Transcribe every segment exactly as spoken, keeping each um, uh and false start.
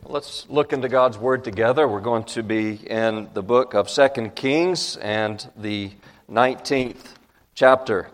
Let's look into God's Word together. We're going to be in the book of Second Kings and the nineteenth chapter.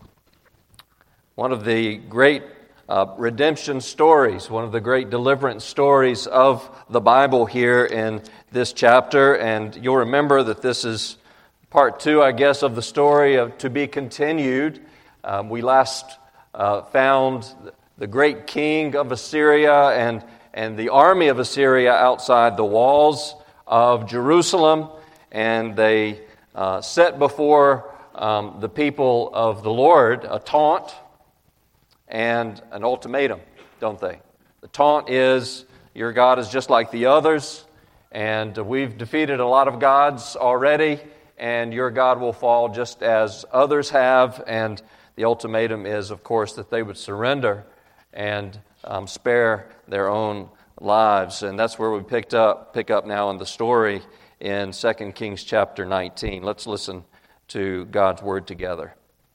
One of the great uh, redemption stories, one of the great deliverance stories of the Bible here in this chapter. And you'll remember that this is part two, I guess, of the story of to be continued. Um, we last uh, found the great king of Assyria and and the army of Assyria outside the walls of Jerusalem, and they uh, set before um, the people of the Lord a taunt and an ultimatum, don't they? The taunt is, your God is just like the others, and we've defeated a lot of gods already, and your God will fall just as others have. And the ultimatum is, of course, that they would surrender and um, spare their own lives. And that's where we picked up pick up now in the story in Second Kings chapter nineteen. Let's listen to God's word together.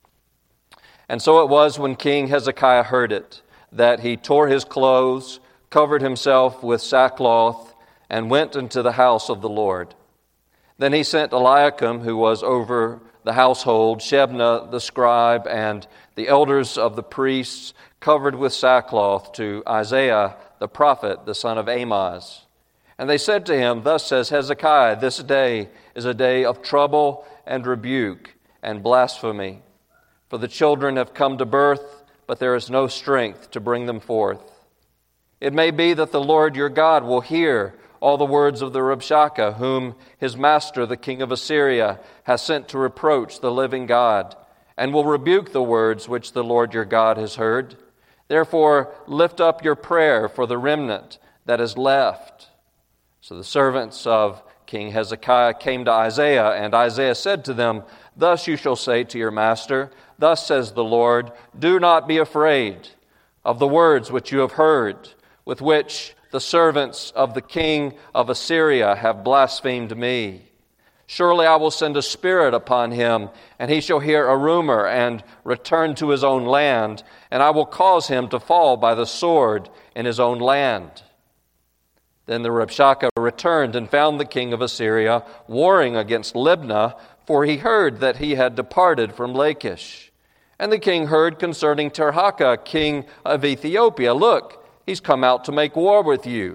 And so it was, when King Hezekiah heard it, that he tore his clothes, covered himself with sackcloth, and went into the house of the Lord. Then he sent Eliakim, who was over the household, Shebna the scribe, and the elders of the priests, covered with sackcloth, to Isaiah the prophet, the son of Amoz. And they said to him, "Thus says Hezekiah, this day is a day of trouble and rebuke and blasphemy. For the children have come to birth, but there is no strength to bring them forth. It may be that the Lord your God will hear all the words of the Rabshakeh, whom his master, the king of Assyria, has sent to reproach the living God, and will rebuke the words which the Lord your God has heard. Therefore, lift up your prayer for the remnant that is left." So the servants of King Hezekiah came to Isaiah, and Isaiah said to them, "Thus you shall say to your master, Thus says the Lord, do not be afraid of the words which you have heard, with which the servants of the king of Assyria have blasphemed me. Surely I will send a spirit upon him, and he shall hear a rumor and return to his own land, and I will cause him to fall by the sword in his own land." Then the Rabshakeh returned and found the king of Assyria warring against Libnah, for he heard that he had departed from Lachish. And the king heard concerning Tirhakah, king of Ethiopia, "Look, he's come out to make war with you."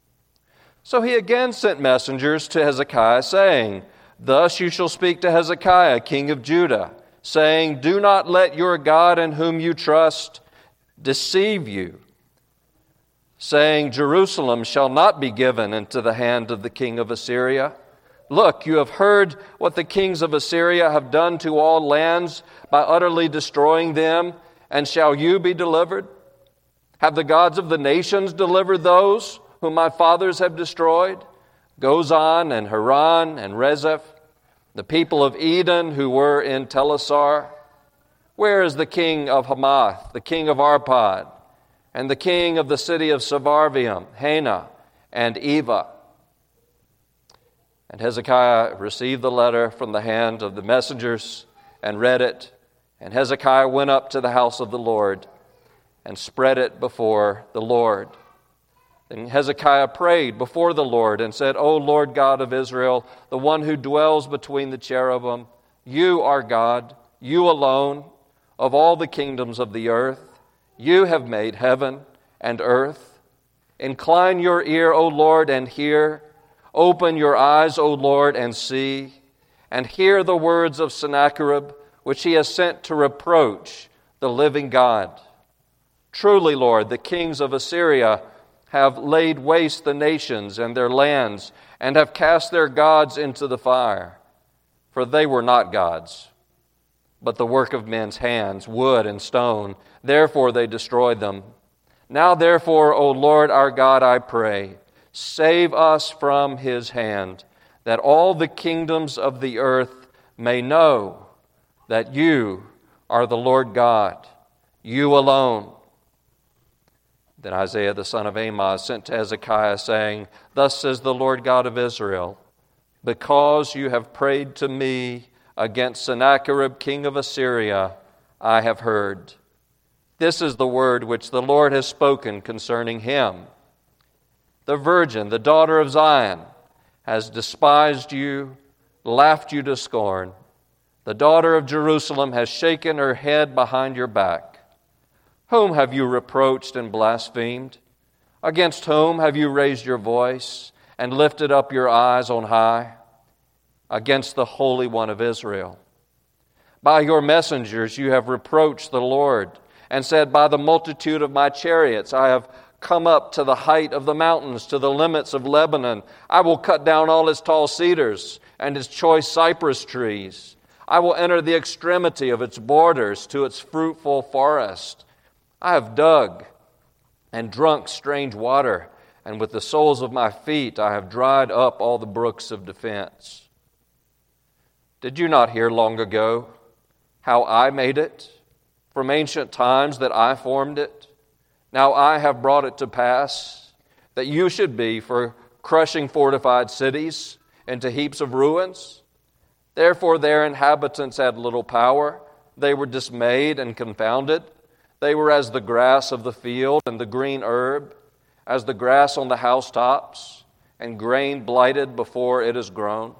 So he again sent messengers to Hezekiah, saying, "Thus you shall speak to Hezekiah, king of Judah, saying, Do not let your God in whom you trust deceive you, saying, Jerusalem shall not be given into the hand of the king of Assyria. Look, you have heard what the kings of Assyria have done to all lands by utterly destroying them, and shall you be delivered? Have the gods of the nations delivered those whom my fathers have destroyed? Gozan and Haran and Rezeph, the people of Eden who were in Telassar? Where is the king of Hamath, the king of Arpad, and the king of the city of Sepharvaim, Hena and Eva?" And Hezekiah received the letter from the hand of the messengers and read it. And Hezekiah went up to the house of the Lord and spread it before the Lord. Then Hezekiah prayed before the Lord and said, "O Lord God of Israel, the one who dwells between the cherubim, you are God, you alone, of all the kingdoms of the earth. You have made heaven and earth. Incline your ear, O Lord, and hear. Open your eyes, O Lord, and see, and hear the words of Sennacherib, which he has sent to reproach the living God. Truly, Lord, the kings of Assyria have laid waste the nations and their lands, and have cast their gods into the fire. For they were not gods, but the work of men's hands, wood and stone. Therefore they destroyed them. Now therefore, O Lord our God, I pray, save us from his hand, that all the kingdoms of the earth may know that you are the Lord God, you alone." Then Isaiah the son of Amoz sent to Hezekiah, saying, "Thus says the Lord God of Israel, because you have prayed to me against Sennacherib, king of Assyria, I have heard. This is the word which the Lord has spoken concerning him. the virgin, the daughter of Zion, has despised you, laughed you to scorn. The daughter of Jerusalem has shaken her head behind your back. Whom have you reproached and blasphemed? Against whom have you raised your voice and lifted up your eyes on high? Against the Holy One of Israel. By your messengers you have reproached the Lord, and said, by the multitude of my chariots I have come up to the height of the mountains, to the limits of Lebanon. I will cut down all its tall cedars and its choice cypress trees. I will enter the extremity of its borders to its fruitful forest. I have dug and drunk strange water, and with the soles of my feet I have dried up all the brooks of defense. Did you not hear long ago how I made it, from ancient times that I formed it? Now I have brought it to pass that you should be for crushing fortified cities into heaps of ruins. Therefore their inhabitants had little power. They were dismayed and confounded. They were as the grass of the field and the green herb, as the grass on the housetops, and grain blighted before it is grown.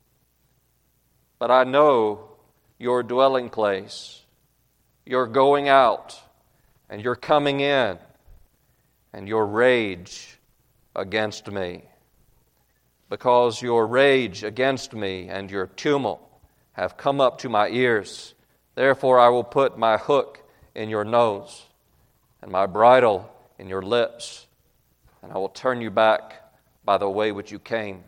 But I know your dwelling place, your going out, and your coming in, and your rage against me. Because your rage against me and your tumult have come up to my ears, therefore I will put my hook in your nose, and my bridle in your lips, and I will turn you back by the way which you came.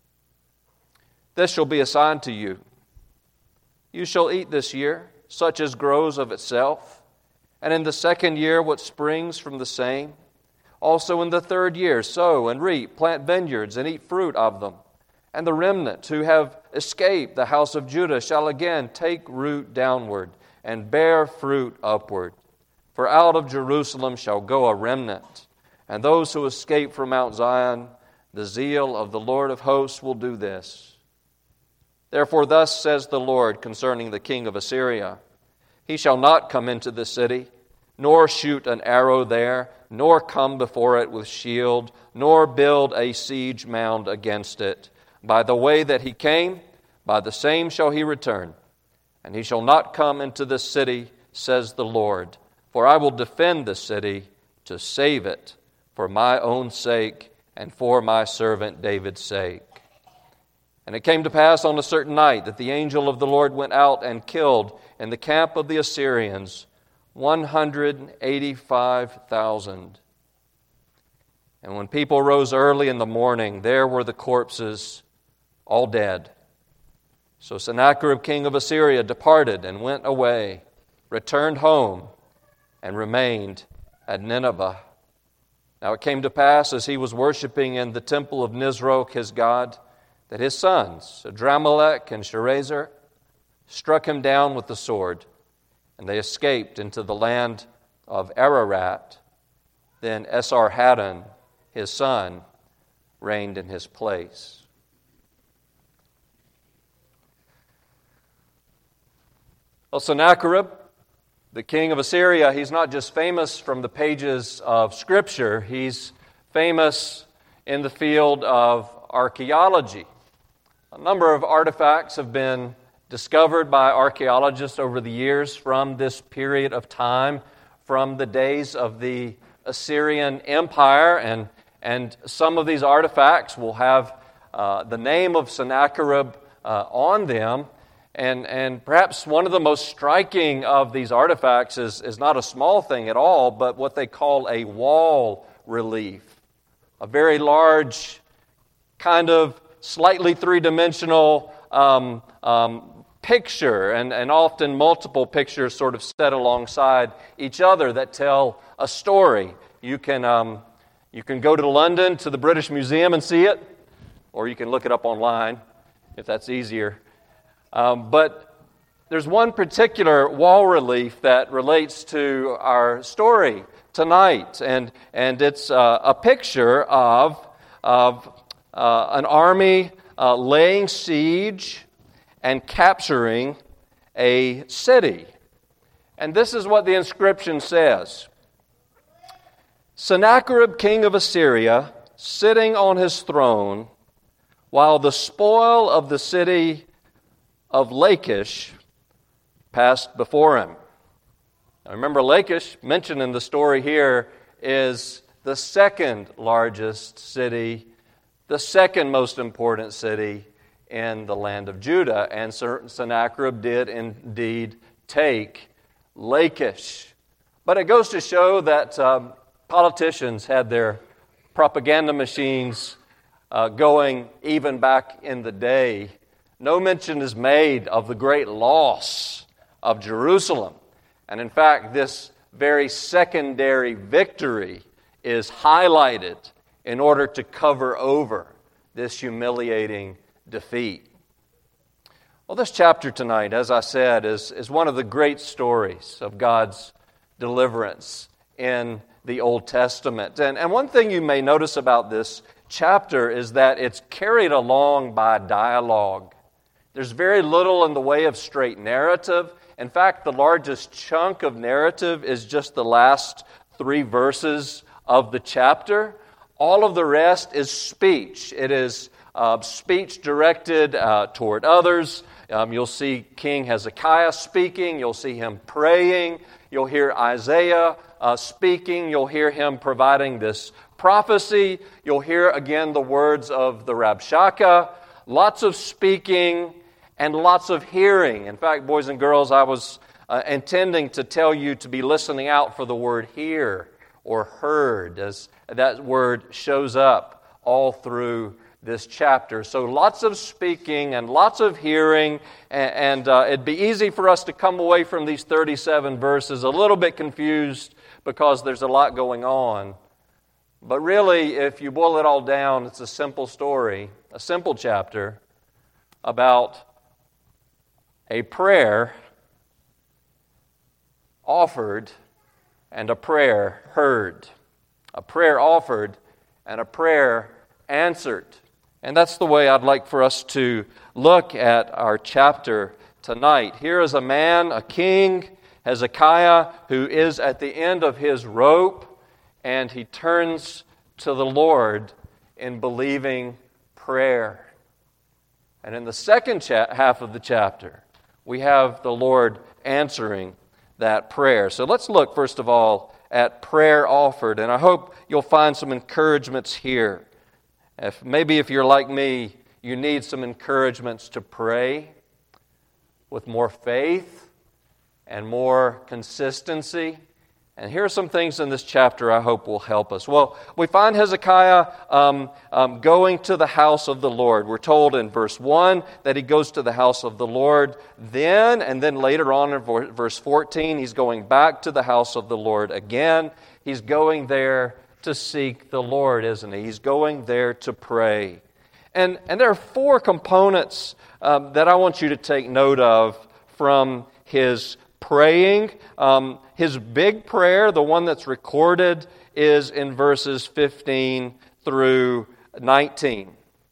This shall be a sign to you. You shall eat this year such as grows of itself, and in the second year what springs from the same. Also in the third year sow and reap, plant vineyards and eat fruit of them. And the remnant who have escaped the house of Judah shall again take root downward and bear fruit upward. For out of Jerusalem shall go a remnant, and those who escape from Mount Zion, the zeal of the Lord of hosts will do this. Therefore thus says the Lord concerning the king of Assyria, he shall not come into the city, nor shoot an arrow there, nor come before it with shield, nor build a siege mound against it. By the way that he came, by the same shall he return. And he shall not come into this city, says the Lord. For I will defend the city to save it for my own sake and for my servant David's sake. And it came to pass on a certain night that the angel of the Lord went out and killed in the camp of the Assyrians one hundred eighty-five thousand. And when people rose early in the morning, there were the corpses all dead. So Sennacherib king of Assyria departed and went away, returned home, and remained at Nineveh. Now it came to pass, as he was worshiping in the temple of Nisroch his god, that his sons, Adramelech and Sharezer, struck him down with the sword, and they escaped into the land of Ararat. Then Esarhaddon, his son, reigned in his place. Well, Sennacherib, the king of Assyria, he's not just famous from the pages of Scripture, he's famous in the field of archaeology. A number of artifacts have been discovered by archaeologists over the years from this period of time, from the days of the Assyrian Empire, and, and some of these artifacts will have uh, the name of Sennacherib uh, on them. And, and perhaps one of the most striking of these artifacts is, is not a small thing at all, but what they call a wall relief. A very large, kind of slightly three-dimensional um, um, picture, and, and often multiple pictures sort of set alongside each other that tell a story. You can, um, you can go to London to the British Museum and see it, or you can look it up online if that's easier. Um, but there's one particular wall relief that relates to our story tonight, and and it's uh, a picture of of uh, an army uh, laying siege and capturing a city. And this is what the inscription says: Sennacherib, king of Assyria, sitting on his throne, while the spoil of the city of Lachish passed before him. Now remember, Lachish, mentioned in the story here, is the second largest city, the second most important city in the land of Judah. And Sennacherib did indeed take Lachish. But it goes to show that um, politicians had their propaganda machines uh, going even back in the day. No mention is made of the great loss of Jerusalem. And in fact, this very secondary victory is highlighted in order to cover over this humiliating defeat. Well, this chapter tonight, as I said, is, is one of the great stories of God's deliverance in the Old Testament. And, and one thing you may notice about this chapter is that it's carried along by dialogue. There's very little in the way of straight narrative. In fact, the largest chunk of narrative is just the last three verses of the chapter. All of the rest is speech. It is uh, speech directed uh, toward others. Um, you'll see King Hezekiah speaking. You'll see him praying. You'll hear Isaiah uh, speaking. You'll hear him providing this prophecy. You'll hear again the words of the Rabshakeh. Lots of speaking and lots of hearing. In fact, boys and girls, I was uh, intending to tell you to be listening out for the word hear or heard, as that word shows up all through this chapter. So lots of speaking and lots of hearing, and, and uh, it'd be easy for us to come away from these thirty-seven verses a little bit confused because there's a lot going on. But really, if you boil it all down, it's a simple story, a simple chapter about a prayer offered and a prayer heard. A prayer offered and a prayer answered. And that's the way I'd like for us to look at our chapter tonight. Here is a man, a king, Hezekiah, who is at the end of his rope, and he turns to the Lord in believing prayer. And in the second cha- half of the chapter, we have the Lord answering that prayer. So let's look, first of all, at prayer offered. And I hope you'll find some encouragements here. If maybe if you're like me, you need some encouragements to pray with more faith and more consistency. And here are some things in this chapter I hope will help us. Well, we find Hezekiah um, um, going to the house of the Lord. We're told in verse one that he goes to the house of the Lord then, and then later on in verse fourteen, he's going back to the house of the Lord again. He's going there to seek the Lord, isn't he? He's going there to pray. And, and there are four components um, that I want you to take note of from his praying. Um, his big prayer, the one that's recorded, is in verses fifteen through nineteen.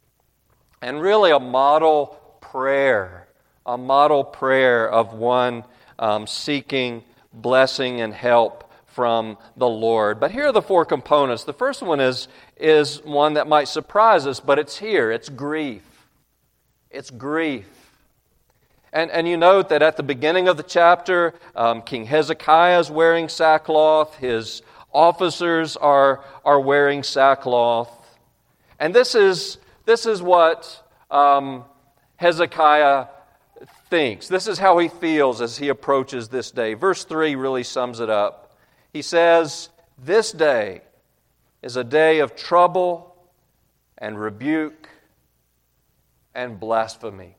And really a model prayer, a model prayer of one um, seeking blessing and help from the Lord. But here are the four components. The first one is, is one that might surprise us, but it's here. It's grief. It's grief. And, and you note that at the beginning of the chapter, um, King Hezekiah is wearing sackcloth. His officers are, are wearing sackcloth. And this is, this is what um, Hezekiah thinks. This is how he feels as he approaches this day. Verse three really sums it up. He says, "This day is a day of trouble and rebuke and blasphemy."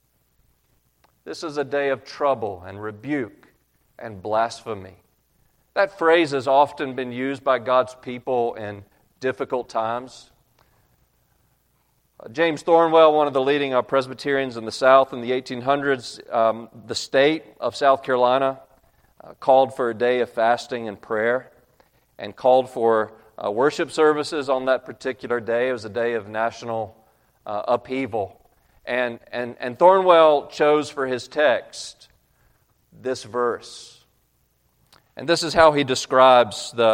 This is a day of trouble and rebuke and blasphemy. That phrase has often been used by God's people in difficult times. James Thornwell, one of the leading uh, Presbyterians in the South in the eighteen hundreds, um, the state of South Carolina, uh, called for a day of fasting and prayer and called for uh, worship services on that particular day. It was a day of national uh, upheaval. And, and, and Thornwell chose for his text this verse. And this is how he describes the,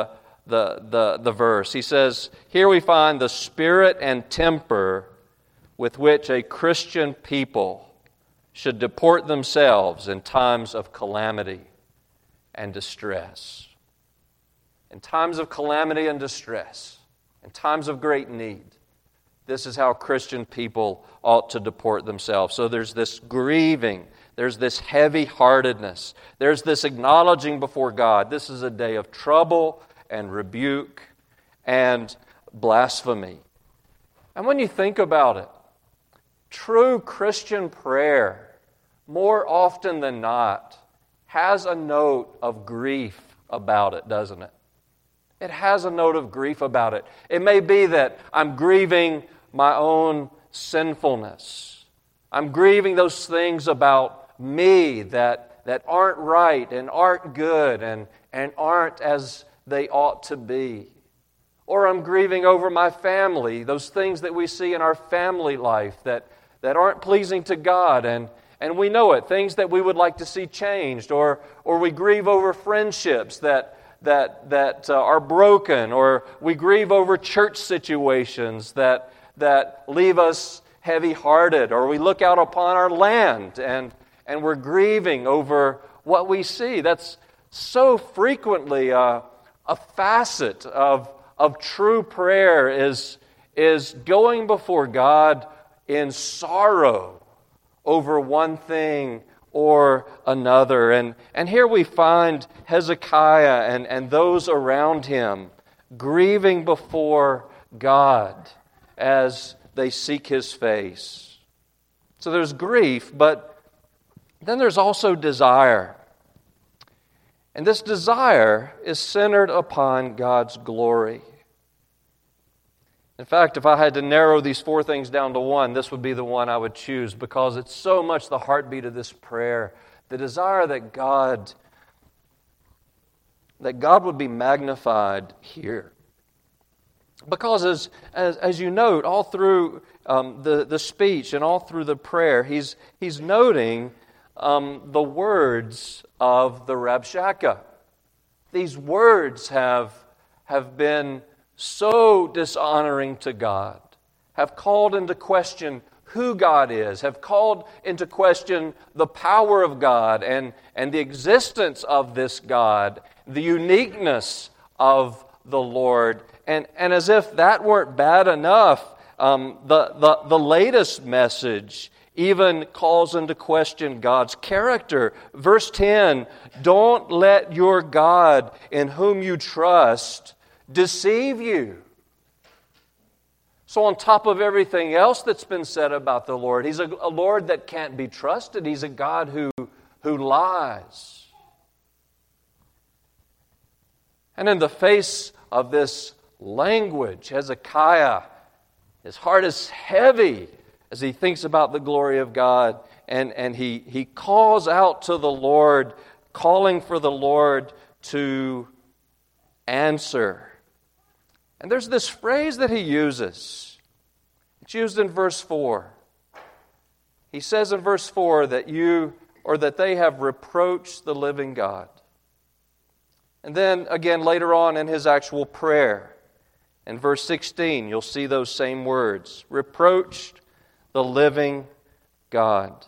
the, the, the verse. He says, here we find the spirit and temper with which a Christian people should deport themselves in times of calamity and distress. In times of calamity and distress, in times of great need, this is how Christian people ought to deport themselves. So there's this grieving, there's this heavy-heartedness, there's this acknowledging before God. This is a day of trouble and rebuke and blasphemy. And when you think about it, true Christian prayer, more often than not, has a note of grief about it, doesn't it? It has a note of grief about it. It may be that I'm grieving my own sinfulness. I'm grieving those things about me that, that aren't right and aren't good and, and aren't as they ought to be. Or I'm grieving over my family, those things that we see in our family life that, that aren't pleasing to God, and, and we know it, things that we would like to see changed. Or, or we grieve over friendships that, that, that uh, are broken, or we grieve over church situations that, that leave us heavy-hearted, or we look out upon our land and, and we're grieving over what we see. That's so frequently uh, a facet of, of true prayer is, is going before God in sorrow over one thing or another. And, and here we find Hezekiah and, and those around him grieving before God as they seek His face. So there's grief, but then there's also desire. And this desire is centered upon God's glory. In fact, if I had to narrow these four things down to one, this would be the one I would choose, because it's so much the heartbeat of this prayer. The desire that God, that God would be magnified here. Because as, as, as you note, all through um, the, the speech and all through the prayer, he's, he's noting um, the words of the Rabshakeh. These words have, have been so dishonoring to God, have called into question who God is, have called into question the power of God and, and the existence of this God, the uniqueness of the Lord. And, and as if that weren't bad enough, um, the, the, the latest message even calls into question God's character. Verse ten, don't let your God in whom you trust deceive you. So on top of everything else that's been said about the Lord, He's a, a Lord that can't be trusted. He's a God who, who lies. And in the face of this language, Hezekiah, his heart is heavy as he thinks about the glory of God, and, and he, he calls out to the Lord, calling for the Lord to answer. And there's this phrase that he uses. It's used in verse four. He says in verse four that you, or that they have reproached the living God. And then again later on in his actual prayer, in verse sixteen, you'll see those same words. Reproached the living God.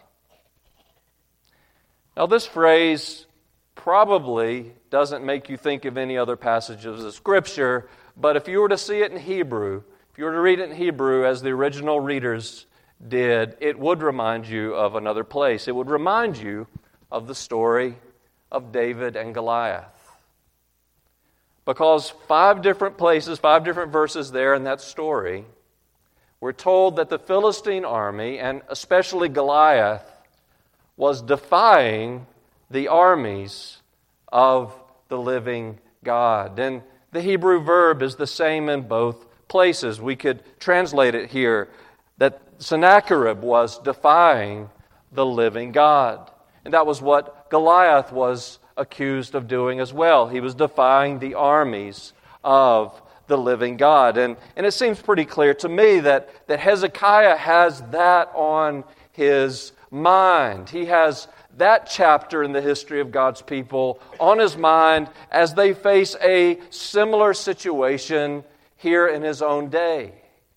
Now this phrase probably doesn't make you think of any other passages of Scripture, but if you were to see it in Hebrew, if you were to read it in Hebrew as the original readers did, it would remind you of another place. It would remind you of the story of David and Goliath. Because five different places, five different verses there in that story, we're told that the Philistine army, and especially Goliath, was defying the armies of the living God. And the Hebrew verb is the same in both places. We could translate it here that Sennacherib was defying the living God. And that was what Goliath was accused of doing as well. He was defying the armies of the living God. And, and it seems pretty clear to me that, that Hezekiah has that on his mind. He has that chapter in the history of God's people on his mind as they face a similar situation here in his own day.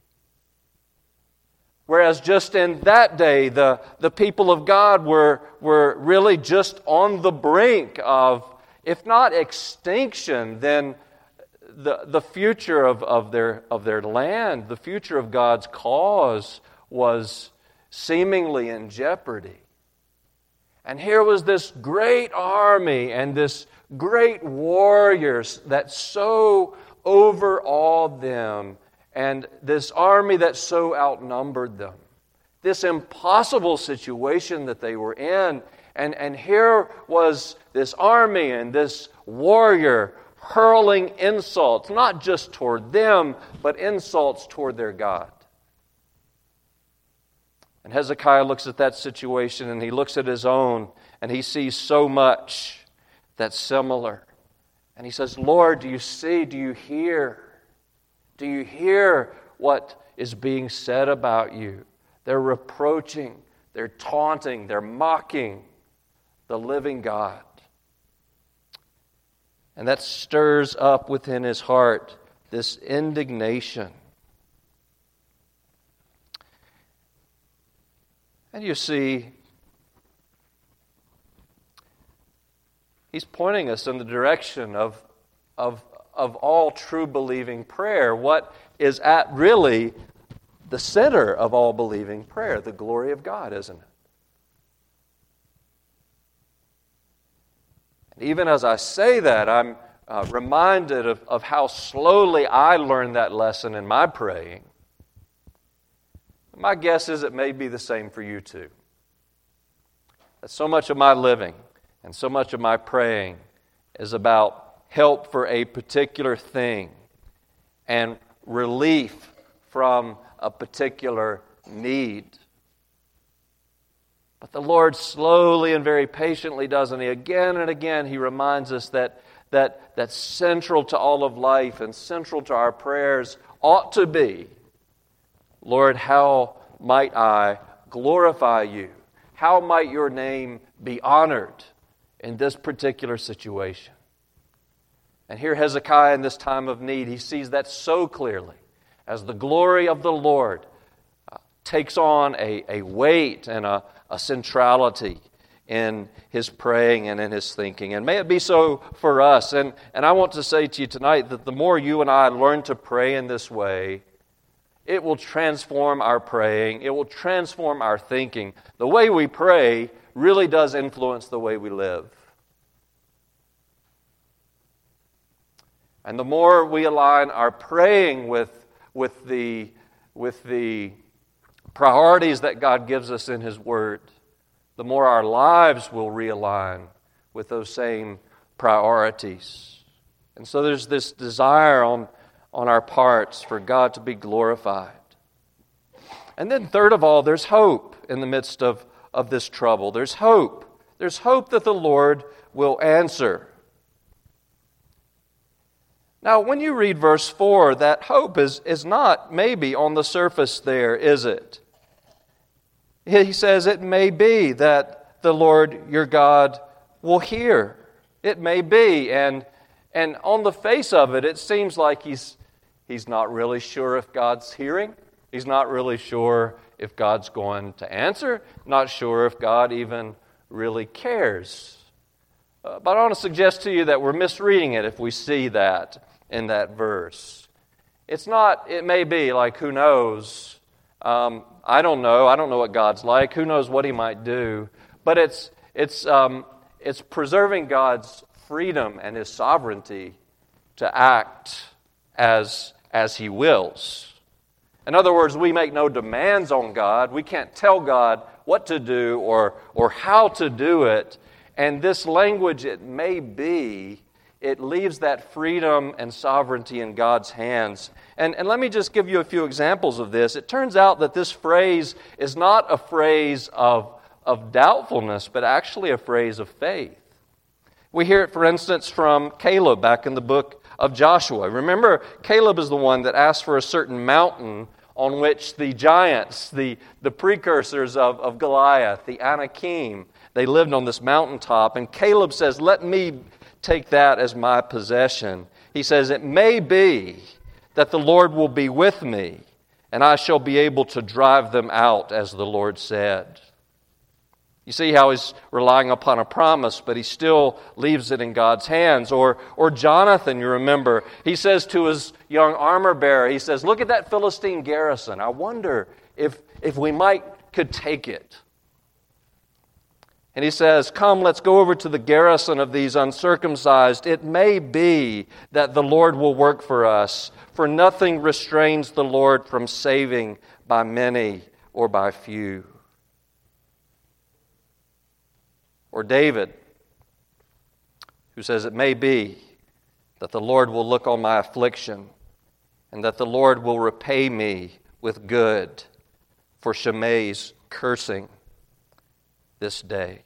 Whereas just in that day, the, the people of God were, were really just on the brink of, if not extinction, then the, the future of, of, their, of their land, the future of God's cause was seemingly in jeopardy. And here was this great army and this great warriors that so overawed them, and this army that so outnumbered them. This impossible situation that they were in. And, and here was this army and this warrior hurling insults, not just toward them, but insults toward their God. And Hezekiah looks at that situation and he looks at his own and he sees so much that's similar. And he says, Lord, do you see, do you hear? Do you hear what is being said about you? They're reproaching, they're taunting, they're mocking the living God. And that stirs up within his heart this indignation. And you see, he's pointing us in the direction of, of, of all true believing prayer. What is at really the center of all believing prayer? The glory of God, isn't it? And even as I say that, I'm uh, reminded of, of how slowly I learned that lesson in my praying. My guess is it may be the same for you too. That so much of my living and so much of my praying is about help for a particular thing and relief from a particular need. But the Lord slowly and very patiently does, and he again and again he reminds us that, that, that central to all of life and central to our prayers ought to be, Lord, how might I glorify you? How might your name be honored in this particular situation? And here Hezekiah in this time of need, he sees that so clearly as the glory of the Lord uh, takes on a, a weight and a, a centrality in his praying and in his thinking. And may it be so for us. And, and I want to say to you tonight that the more you and I learn to pray in this way, it will transform our praying. It will transform our thinking. The way we pray really does influence the way we live. And the more we align our praying with, with, the, with the priorities that God gives us in His Word, the more our lives will realign with those same priorities. And so there's this desire on on our parts for God to be glorified. And then third of all, there's hope in the midst of, of this trouble. There's hope. There's hope that the Lord will answer. Now, when you read verse four, that hope is, is not maybe on the surface there, is it? He says it may be that the Lord your God will hear. It may be, and, and on the face of it, it seems like he's He's not really sure if God's hearing. He's not really sure if God's going to answer. Not sure if God even really cares. Uh, but I want to suggest to you that we're misreading it if we see that in that verse. It's not, it may be like, who knows? Um, I don't know. I don't know what God's like. Who knows what He might do? But it's, it's, um, it's preserving God's freedom and His sovereignty to act as, as He wills. In other words, we make no demands on God. We can't tell God what to do or, or how to do it. And this language, it may be, it leaves that freedom and sovereignty in God's hands. And, and let me just give you a few examples of this. It turns out that this phrase is not a phrase of, of doubtfulness, but actually a phrase of faith. We hear it, for instance, from Caleb back in the book of Joshua. Remember, Caleb is the one that asked for a certain mountain on which the giants, the, the precursors of, of Goliath, the Anakim, They lived on this mountaintop, and Caleb says, let me take that as my possession. He says, it may be that the Lord will be with me, and I shall be able to drive them out, as the Lord said. You see how he's relying upon a promise, but he still leaves it in God's hands. Or, or Jonathan, you remember, he says to his young armor bearer, he says, look at that Philistine garrison. I wonder if, if we might could take it. And he says, come, let's go over to the garrison of these uncircumcised. It may be that the Lord will work for us, for nothing restrains the Lord from saving by many or by few. Or David, who says, it may be that the Lord will look on my affliction and that the Lord will repay me with good for Shimei's cursing this day.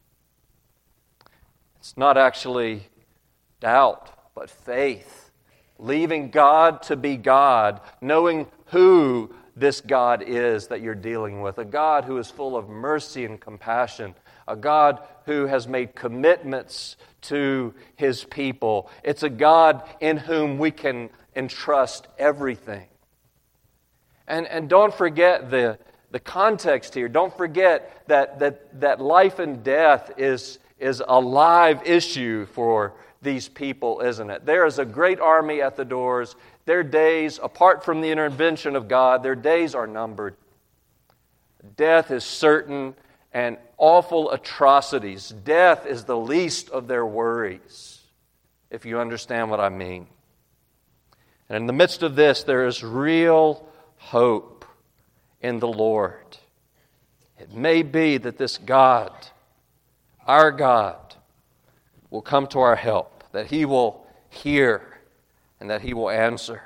It's not actually doubt, but faith. Leaving God to be God, knowing who this God is that you're dealing with. A God who is full of mercy and compassion. A God who has made commitments to His people. It's a God in whom we can entrust everything. And, and don't forget the, the context here. Don't forget that, that, that life and death is, is a live issue for these people, isn't it? There is a great army at the doors. Their days, apart from the intervention of God, their days are numbered. Death is certain, and awful atrocities. Death is the least of their worries, if you understand what I mean. And in the midst of this, there is real hope in the Lord. It may be that this God, our God, will come to our help, that He will hear and that He will answer.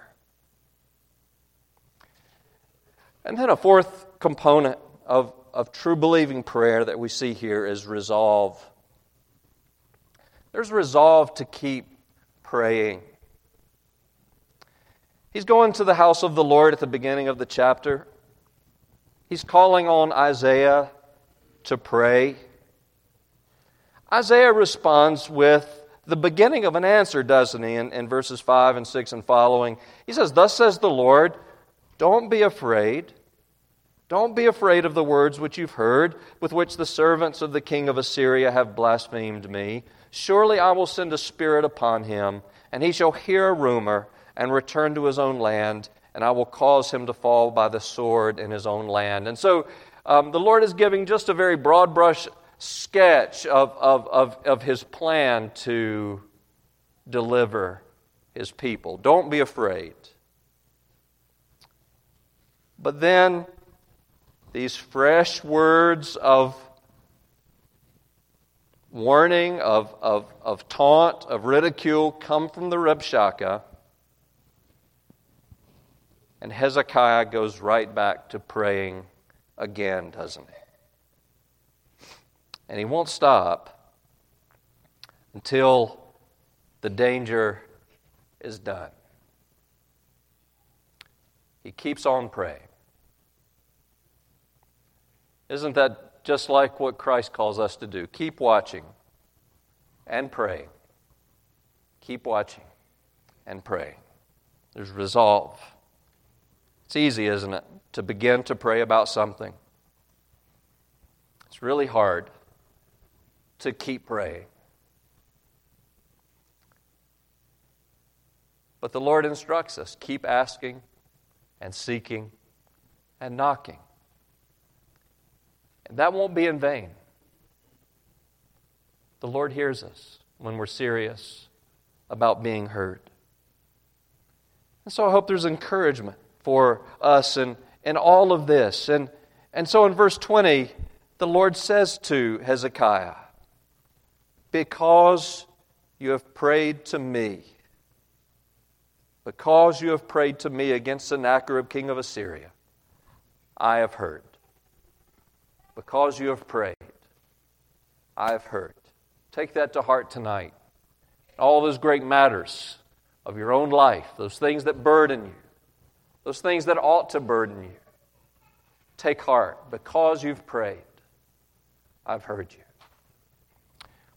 And then a fourth component of of true believing prayer that we see here is resolve. There's resolve to keep praying. He's going to the house of the Lord at the beginning of the chapter. He's calling on Isaiah to pray. Isaiah responds with the beginning of an answer, doesn't he, in, in verses five and six and following. He says, thus says the Lord, don't be afraid. Don't be afraid of the words which you've heard, with which the servants of the king of Assyria have blasphemed me. Surely I will send a spirit upon him, and he shall hear a rumor and return to his own land, and I will cause him to fall by the sword in his own land. And so um, the Lord is giving just a very broad brush sketch of, of, of, of His plan to deliver His people. Don't be afraid. But then these fresh words of warning, of, of, of taunt, of ridicule come from the Rabshakeh. And Hezekiah goes right back to praying again, doesn't he? And he won't stop until the danger is done. He keeps on praying. Isn't that just like what Christ calls us to do? Keep watching and praying. Keep watching and praying. There's resolve. It's easy, isn't it, to begin to pray about something. It's really hard to keep praying. But the Lord instructs us, keep asking and seeking and knocking. And that won't be in vain. The Lord hears us when we're serious about being heard. And so I hope there's encouragement for us in, in all of this. And, and so in verse twenty, the Lord says to Hezekiah, because you have prayed to me, because you have prayed to me against Sennacherib, king of Assyria, I have heard. Because you have prayed, I have heard. Take that to heart tonight. All those great matters of your own life, those things that burden you, those things that ought to burden you, take heart. Because you've prayed, I've heard you.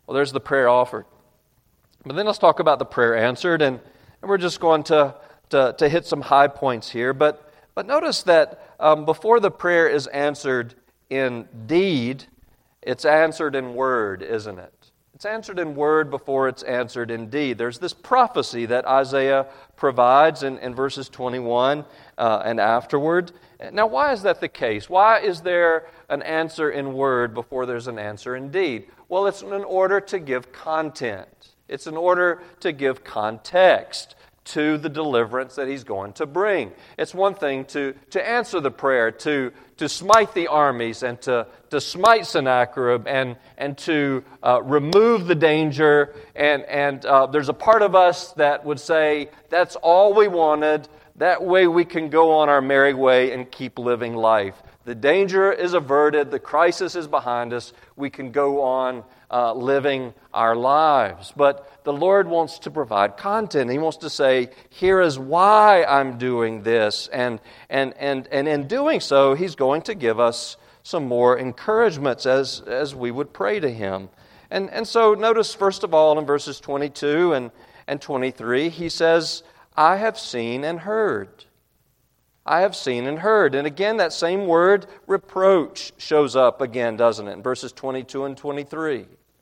Well, there's the prayer offered. But then let's talk about the prayer answered, and, and we're just going to, to, to hit some high points here. But, but notice that um, before the prayer is answered in deed, it's answered in word, isn't it? It's answered in word before it's answered in deed. There's this prophecy that Isaiah provides in, in verses twenty-one uh, and afterward. Now, why is that the case? Why is there an answer in word before there's an answer in deed? Well, it's in order to give content. It's in order to give context to the deliverance that he's going to bring. It's one thing to, to answer the prayer, to, to smite the armies and to, to smite Sennacherib and, and to uh, remove the danger. And, and uh, there's a part of us that would say, that's all we wanted. That way we can go on our merry way and keep living life. The danger is averted. The crisis is behind us. We can go on uh, living our lives. But the Lord wants to provide content. He wants to say, here is why I'm doing this. And, and, and, and in doing so, He's going to give us some more encouragements as, as we would pray to Him. And, and so notice, first of all, in verses twenty-two and, and twenty-three, He says, I have seen and heard. I have seen and heard. And again, that same word, reproach, shows up again, doesn't it? In verses twenty-two and twenty-three.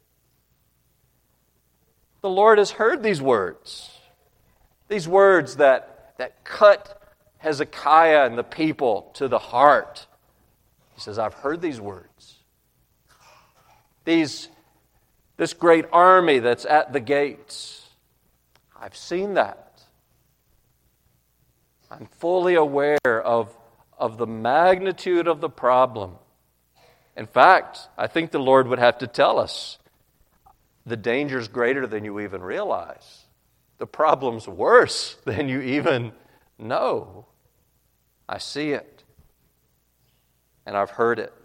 The Lord has heard these words. These words that, that cut Hezekiah and the people to the heart. He says, I've heard these words. These, this great army that's at the gates. I've seen that. I'm fully aware of, of the magnitude of the problem. In fact, I think the Lord would have to tell us, the danger's greater than you even realize. The problem's worse than you even know. I see it. And I've heard it.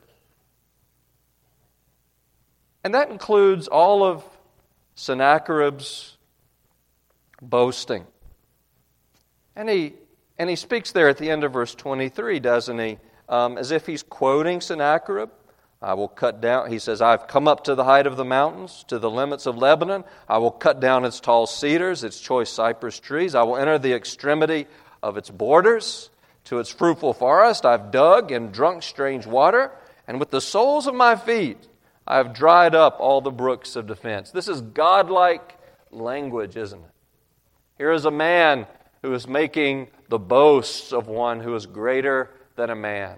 And that includes all of Sennacherib's boasting. And he And he speaks there at the end of verse twenty-three, doesn't he? Um, as if he's quoting Sennacherib. I will cut down, he says, I've come up to the height of the mountains, to the limits of Lebanon. I will cut down its tall cedars, its choice cypress trees. I will enter the extremity of its borders. To its fruitful forest I've dug and drunk strange water. And with the soles of my feet I have dried up all the brooks of defense. This is godlike language, isn't it? Here is a man who is making the boasts of one who is greater than a man.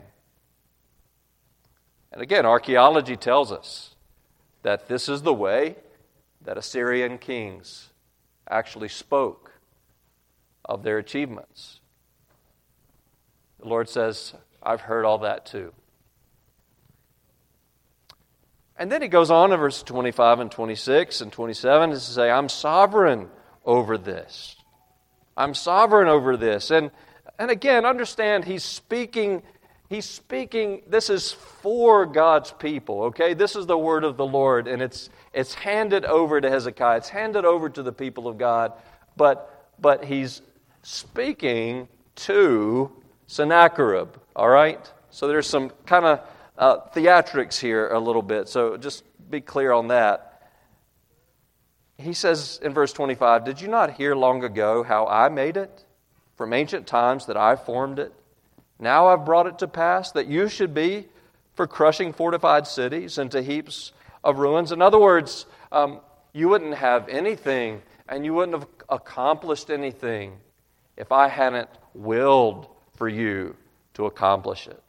And again, archaeology tells us that this is the way that Assyrian kings actually spoke of their achievements. The Lord says, I've heard all that too. And then he goes on in verse twenty-five and twenty-six and twenty-seven to say, I'm sovereign over this. I'm sovereign over this. And and again, understand, he's speaking, he's speaking, this is for God's people, okay? This is the word of the Lord, and it's it's handed over to Hezekiah. It's handed over to the people of God, but but he's speaking to Sennacherib, all right? So there's some kind of uh, theatrics here a little bit, so just be clear on that. He says in verse twenty-five, did you not hear long ago how I made it? From ancient times that I formed it. Now I've brought it to pass that you should be for crushing fortified cities into heaps of ruins. In other words, um, you wouldn't have anything and you wouldn't have accomplished anything if I hadn't willed for you to accomplish it.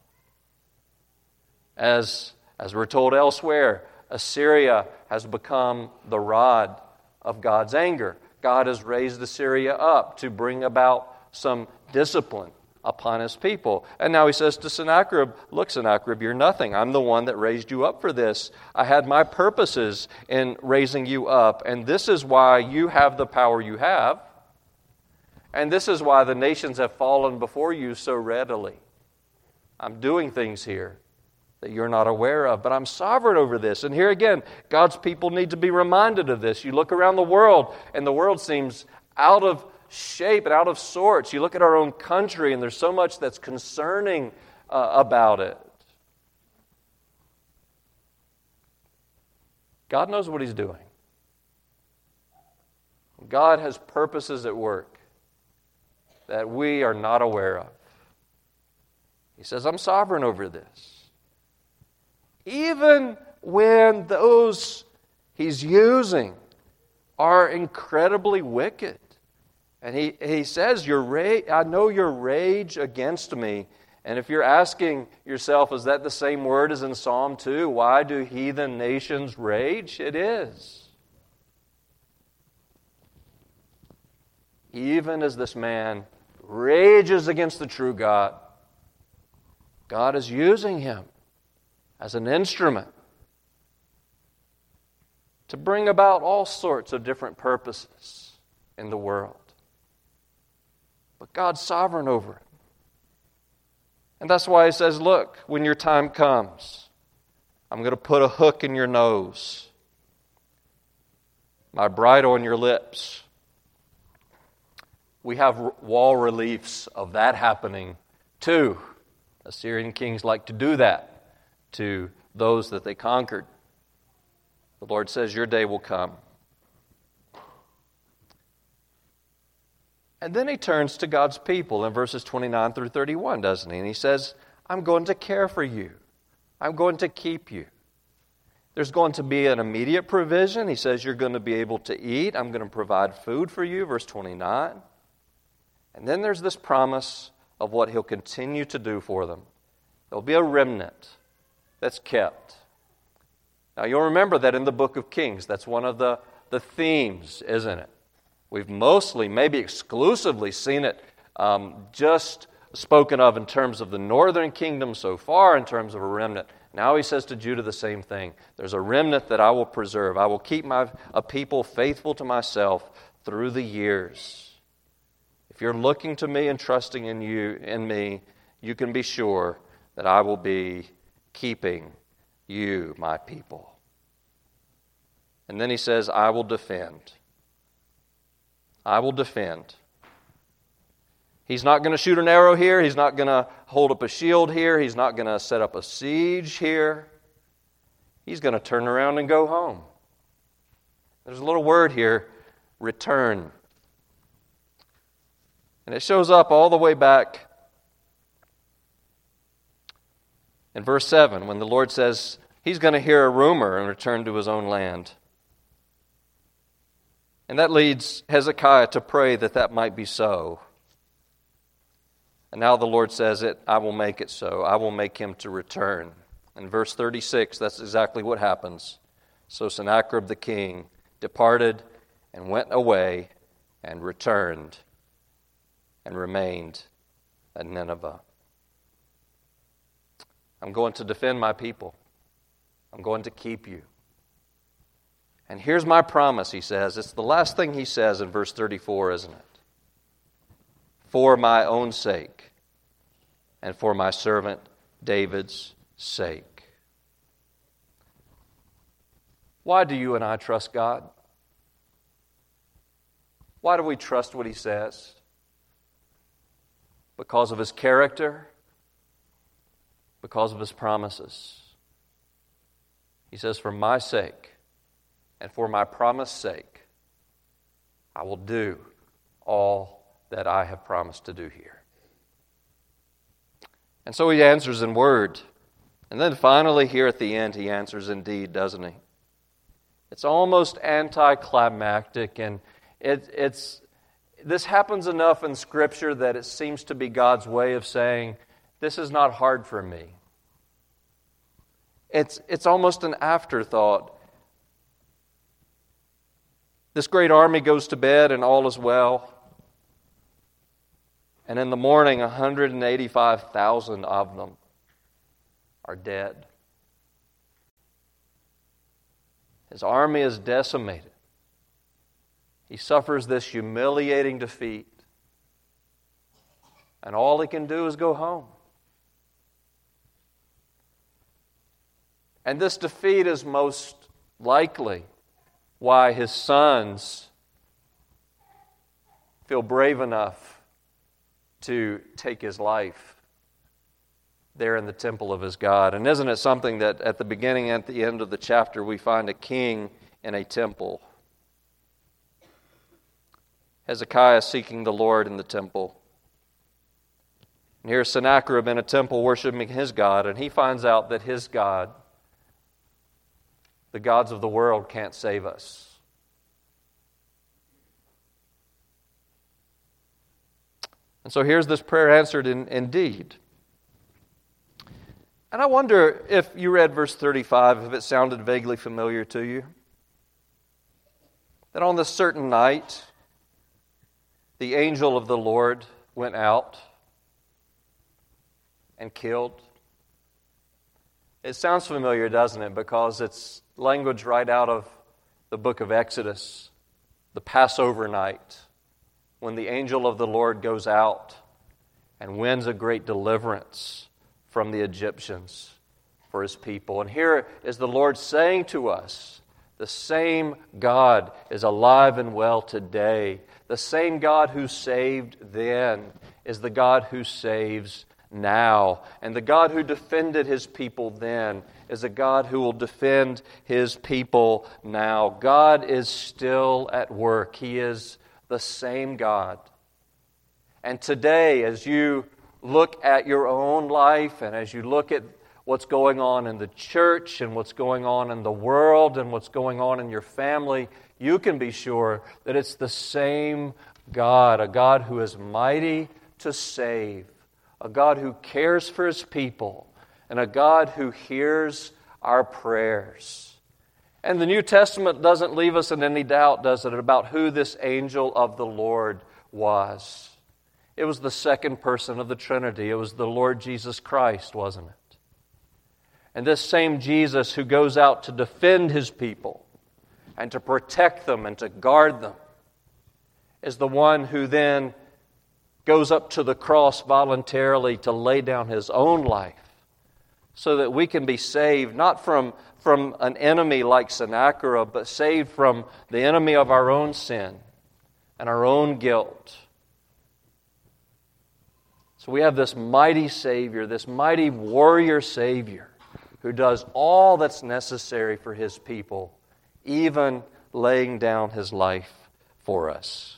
As, as we're told elsewhere, Assyria has become the rod of God's anger. God has raised Assyria up to bring about some discipline upon His people. And now He says to Sennacherib, look, Sennacherib, you're nothing. I'm the one that raised you up for this. I had my purposes in raising you up, and this is why you have the power you have, and this is why the nations have fallen before you so readily. I'm doing things here that you're not aware of, but I'm sovereign over this. And here again, God's people need to be reminded of this. You look around the world, and the world seems out of shape and out of sorts. You look at our own country, and there's so much that's concerning uh, about it. God knows what He's doing. God has purposes at work that we are not aware of. He says, I'm sovereign over this. Even when those He's using are incredibly wicked. And he, he says, your ra- I know your rage against me. And if you're asking yourself, is that the same word as in Psalm two? Why do heathen nations rage? It is. Even as this man rages against the true God, God is using him as an instrument to bring about all sorts of different purposes in the world. But God's sovereign over it. And that's why He says, look, when your time comes, I'm going to put a hook in your nose, my bridle in your lips. We have wall reliefs of that happening too. Assyrian kings like to do that to those that they conquered. The Lord says, your day will come. And then He turns to God's people in verses twenty-nine through thirty-one, doesn't He? And He says, I'm going to care for you. I'm going to keep you. There's going to be an immediate provision. He says, you're going to be able to eat. I'm going to provide food for you, verse twenty-nine. And then there's this promise of what He'll continue to do for them. There'll be a remnant that's kept. Now, you'll remember that in the book of Kings, that's one of the, the themes, isn't it? We've mostly, maybe exclusively, seen it um, just spoken of in terms of the northern kingdom so far, in terms of a remnant. Now He says to Judah the same thing. There's a remnant that I will preserve. I will keep my a people faithful to myself through the years. If you're looking to me and trusting in you, in me, you can be sure that I will be keeping you, my people. And then He says, I will defend. I will defend. He's not going to shoot an arrow here. He's not going to hold up a shield here. He's not going to set up a siege here. He's going to turn around and go home. There's a little word here, return. And it shows up all the way back in verse seven, when the Lord says He's going to hear a rumor and return to His own land. And that leads Hezekiah to pray that that might be so. And now the Lord says it, I will make it so. I will make him to return. In verse thirty-six, that's exactly what happens. So Sennacherib the king departed and went away and returned and remained at Nineveh. I'm going to defend my people. I'm going to keep you. And here's my promise, he says. It's the last thing he says in verse thirty-four, isn't it? For my own sake and for my servant David's sake. Why do you and I trust God? Why do we trust what He says? Because of His character? Because of His promises. He says, for my sake and for my promise's sake, I will do all that I have promised to do here. And so He answers in word. And then finally here at the end, He answers in deed, doesn't He? It's almost anticlimactic, and it, it's this happens enough in Scripture that it seems to be God's way of saying, this is not hard for me. It's, it's almost an afterthought. This great army goes to bed and all is well. And in the morning, one hundred eighty-five thousand of them are dead. His army is decimated. He suffers this humiliating defeat. And all he can do is go home. And this defeat is most likely why his sons feel brave enough to take his life there in the temple of his God. And isn't it something that at the beginning and at the end of the chapter we find a king in a temple? Hezekiah seeking the Lord in the temple. And here's Sennacherib in a temple worshiping his God, and he finds out that his God, the gods of the world, can't save us. And so here's this prayer answered in, indeed. And I wonder if you read verse thirty-five, if it sounded vaguely familiar to you. That on this certain night, the angel of the Lord went out and killed. It sounds familiar, doesn't it? Because it's language right out of the book of Exodus, the Passover night, when the angel of the Lord goes out and wins a great deliverance from the Egyptians for His people. And here is the Lord saying to us, the same God is alive and well today. The same God who saved then is the God who saves now. And the God who defended His people then is a God who will defend His people now. God is still at work. He is the same God. And today, as you look at your own life and as you look at what's going on in the church and what's going on in the world and what's going on in your family, you can be sure that it's the same God, a God who is mighty to save, a God who cares for His people, and a God who hears our prayers. And the New Testament doesn't leave us in any doubt, does it, about who this angel of the Lord was. It was the second person of the Trinity. It was the Lord Jesus Christ, wasn't it? And this same Jesus who goes out to defend His people and to protect them and to guard them is the one who then goes up to the cross voluntarily to lay down His own life so that we can be saved, not from, from an enemy like Sennacherib, but saved from the enemy of our own sin and our own guilt. So we have this mighty Savior, this mighty warrior Savior, who does all that's necessary for His people, even laying down His life for us.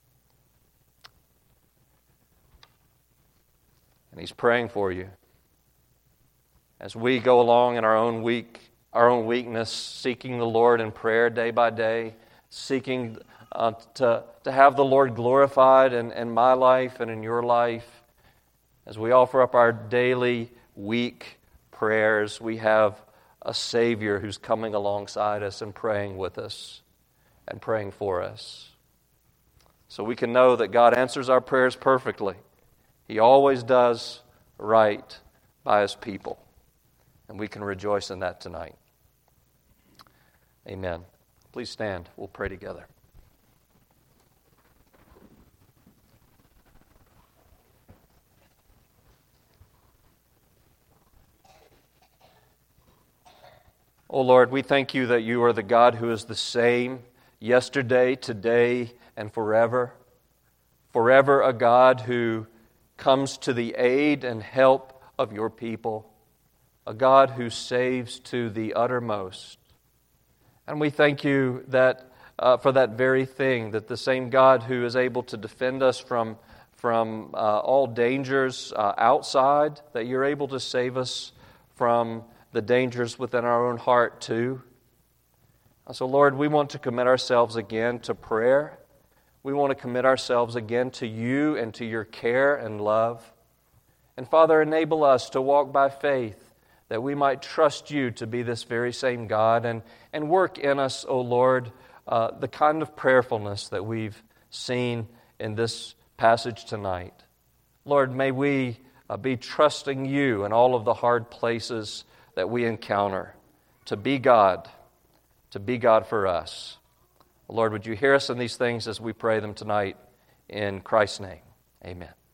And He's praying for you. As we go along in our own weak, our own weakness, seeking the Lord in prayer day by day, seeking uh, to, to have the Lord glorified in, in my life and in your life, as we offer up our daily, weak prayers, we have a Savior who's coming alongside us and praying with us and praying for us. So we can know that God answers our prayers perfectly. He always does right by His people. And we can rejoice in that tonight. Amen. Please stand. We'll pray together. Oh Lord, we thank You that You are the God who is the same yesterday, today, and forever. Forever a God who comes to the aid and help of Your people. A God who saves to the uttermost. And we thank You that uh, for that very thing, that the same God who is able to defend us from, from uh, all dangers uh, outside, that You're able to save us from the dangers within our own heart too. So Lord, we want to commit ourselves again to prayer. We want to commit ourselves again to You and to Your care and love. And Father, enable us to walk by faith, that we might trust You to be this very same God, and, and work in us, O Lord, uh, the kind of prayerfulness that we've seen in this passage tonight. Lord, may we uh, be trusting You in all of the hard places that we encounter, to be God, to be God for us. Lord, would You hear us in these things as we pray them tonight in Christ's name? Amen.